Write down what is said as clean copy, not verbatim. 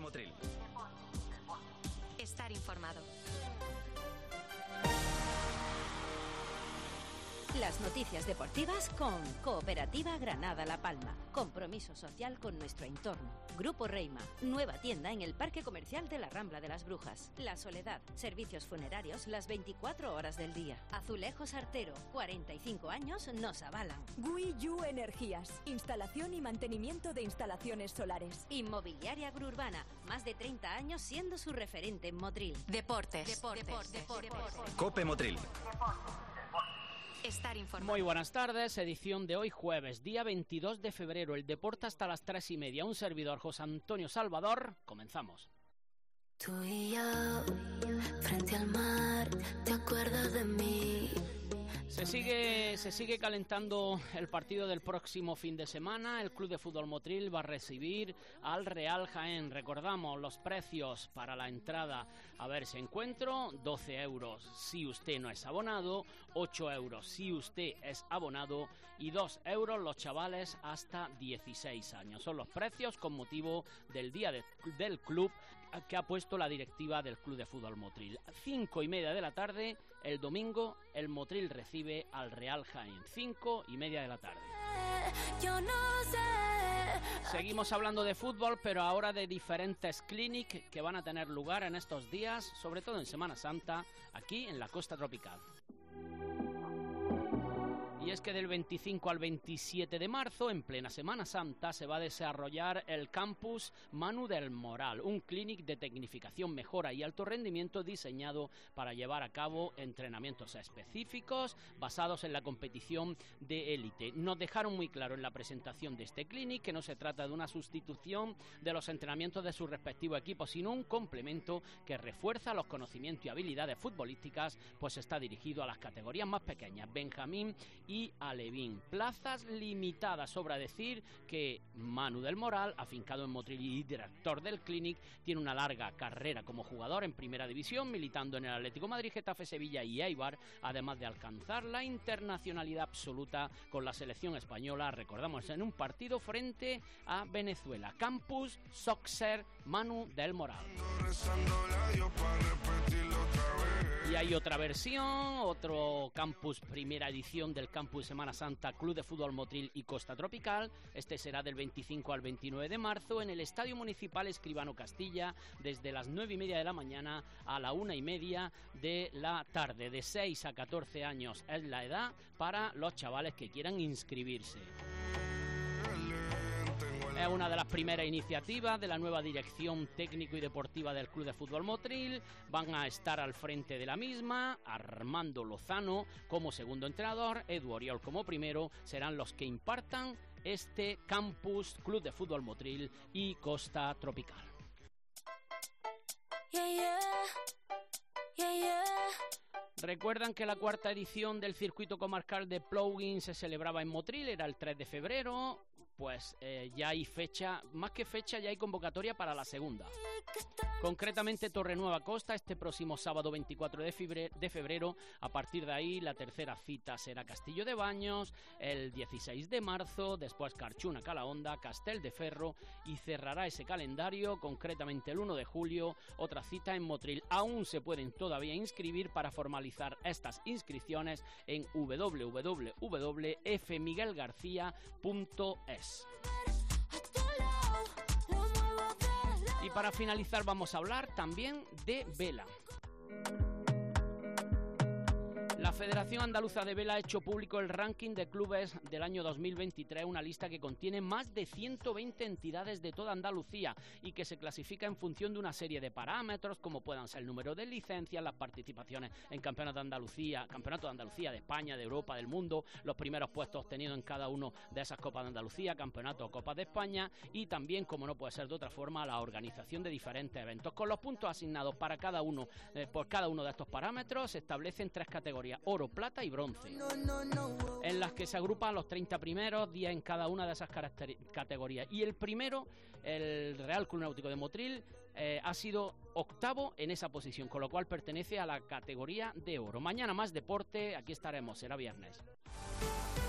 Motril. Estar informado. Las noticias deportivas con Cooperativa Granada La Palma. Compromiso social con nuestro entorno. Grupo Reima. Nueva tienda en el Parque Comercial de la Rambla de las Brujas. La Soledad. Servicios funerarios las 24 horas del día. Azulejos Artero. 45 años nos avalan. Guiyu Energías. Instalación y mantenimiento de instalaciones solares. Inmobiliaria Gruurbana. Más de 30 años siendo su referente en Motril. Deportes. Cope Motril. Estar informado. Muy buenas tardes, edición de hoy jueves, día 22 de febrero, el deporte hasta las 3:30. Un servidor, José Antonio Salvador, comenzamos. Tú y yo, frente al mar, ¿te acuerdas de mí? Se sigue calentando el partido del próximo fin de semana. El Club de Fútbol Motril va a recibir al Real Jaén. Recordamos los precios para la entrada a ver ese encuentro: 12 euros si usted no es abonado, 8 euros si usted es abonado y 2 euros los chavales hasta 16 años. Son los precios con motivo del día del club que ha puesto la directiva del Club de Fútbol Motril. 5:30 de la tarde, el domingo, el Motril recibe al Real Jaén. 5:30 de la tarde. Yo no sé. Seguimos hablando de fútbol, pero ahora de diferentes clinics que van a tener lugar en estos días, sobre todo en Semana Santa, aquí en la costa tropical. Y es que del 25 al 27 de marzo, en plena Semana Santa, se va a desarrollar el Campus Manu del Moral, un clínic de tecnificación, mejora y alto rendimiento diseñado para llevar a cabo entrenamientos específicos basados en la competición de élite. Nos dejaron muy claro en la presentación de este clínic que no se trata de una sustitución de los entrenamientos de su respectivo equipo, sino un complemento que refuerza los conocimientos y habilidades futbolísticas, pues está dirigido a las categorías más pequeñas, Benjamín y Alevín. Plazas limitadas. Sobra decir que Manu del Moral, afincado en Motril y director del Clinic, tiene una larga carrera como jugador en Primera División, militando en el Atlético de Madrid, Getafe, Sevilla y Eibar, además de alcanzar la internacionalidad absoluta con la selección española, recordamos, en un partido frente a Venezuela. Campus Soccer Manu del Moral. Y hay otra versión, otro campus, primera edición del Campus Semana Santa Club de Fútbol Motril y Costa Tropical. Este será del 25 al 29 de marzo en el Estadio Municipal Escribano Castilla, desde las 9:30 de la mañana a la 1:30 de la tarde. De 6 a 14 años es la edad para los chavales que quieran inscribirse. Es una de las primeras iniciativas de la nueva dirección técnico y deportiva del Club de Fútbol Motril. Van a estar al frente de la misma Armando Lozano como segundo entrenador, Edu Oriol como primero. Serán los que impartan este campus Club de Fútbol Motril y Costa Tropical. Recuerdan que la cuarta edición del circuito comarcal de Plugin se celebraba en Motril, era el 3 de febrero, pues ya hay fecha, más que fecha, ya hay convocatoria para la segunda. Concretamente Torrenueva Costa, este próximo sábado 24 de febrero. A partir de ahí la tercera cita será Castillo de Baños, el 16 de marzo, después Carchuna Calahonda, Castel de Ferro, y cerrará ese calendario concretamente el 1 de julio, otra cita en Motril. Aún se pueden todavía inscribir. Para formalizar estas inscripciones en www.fmiguelgarcia.es. Y para finalizar vamos a hablar también de vela. La Federación Andaluza de Vela ha hecho público el ranking de clubes del año 2023, una lista que contiene más de 120 entidades de toda Andalucía y que se clasifica en función de una serie de parámetros como puedan ser el número de licencias, las participaciones en Campeonato de Andalucía, de España, de Europa, del mundo, los primeros puestos obtenidos en cada uno de esas Copas de Andalucía, Campeonato o Copas de España, y también, como no puede ser de otra forma, la organización de diferentes eventos. Con los puntos asignados para cada uno, por cada uno de estos parámetros, se establecen 3 categorías: oro, plata y bronce, en las que se agrupan los 30 primeros días en cada una de esas categorías. Y el primero, el Real Club Náutico de Motril, ha sido octavo en esa posición, con lo cual pertenece a la categoría de oro. Mañana más deporte, aquí estaremos, será viernes.